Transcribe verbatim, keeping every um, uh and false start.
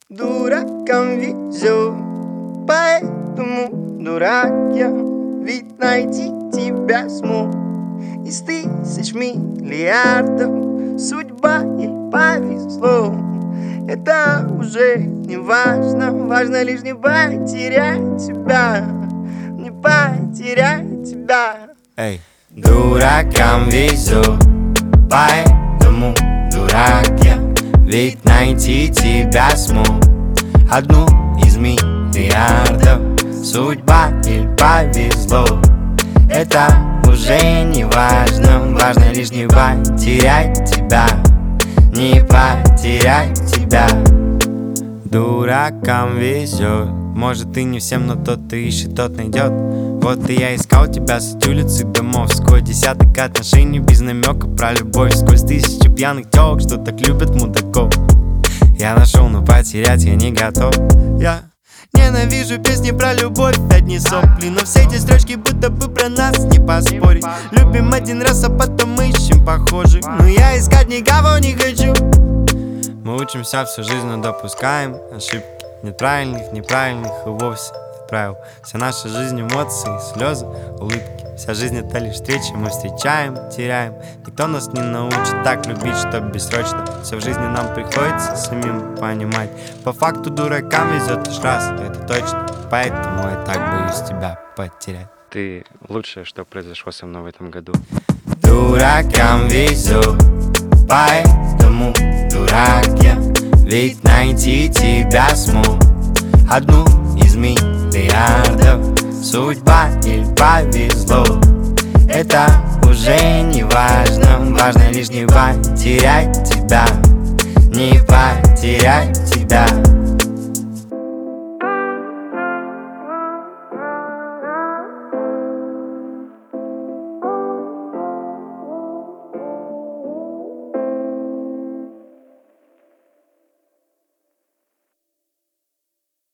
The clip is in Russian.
Дуракам везет, поэтому дурак я, ведь найти тебя смог из тысяч миллиардов. Судьба ей повезло, это уже не важно. Важно лишь не потерять тебя, не потерять тебя. Эй, дуракам везет, поэтому дурак я, ведь найти тебя смог одну из миллиардов. Судьба ей повезло, это уже не важно. Важно лишь не потерять тебя, не потерять тебя. Дуракам везет, может и не всем, но тот, кто ищет, тот найдет. Вот и я искал тебя с улицы домов, сквозь десяток отношений без намека про любовь, сквозь тысячи пьяных телок, что так любят мудаков. Я нашел, но потерять я не готов. Я ненавижу песни про любовь, одни сопли, но все эти строчки будто бы про нас, не поспорить. Любим один раз, а потом ищем похожих, но я искать никого не хочу. Мы учимся всю жизнь, но допускаем ошибки. Нет правильных, неправильных и вовсе нет правил. Вся наша жизнь эмоции, слезы, улыбки. Вся жизнь это лишь встречи, мы встречаем, теряем. Никто нас не научит так любить, что бессрочно. Все в жизни нам приходится самим понимать. По факту дуракам везет лишь раз, это точно. Поэтому я так боюсь тебя потерять. Ты лучшее, что произошло со мной в этом году. Дуракам везет, поэтому дурак я, ведь найти тебя смог одну из миллиардов. Судьба ей повезло, это уже не важно. Важно лишь не потерять тебя, не потерять тебя.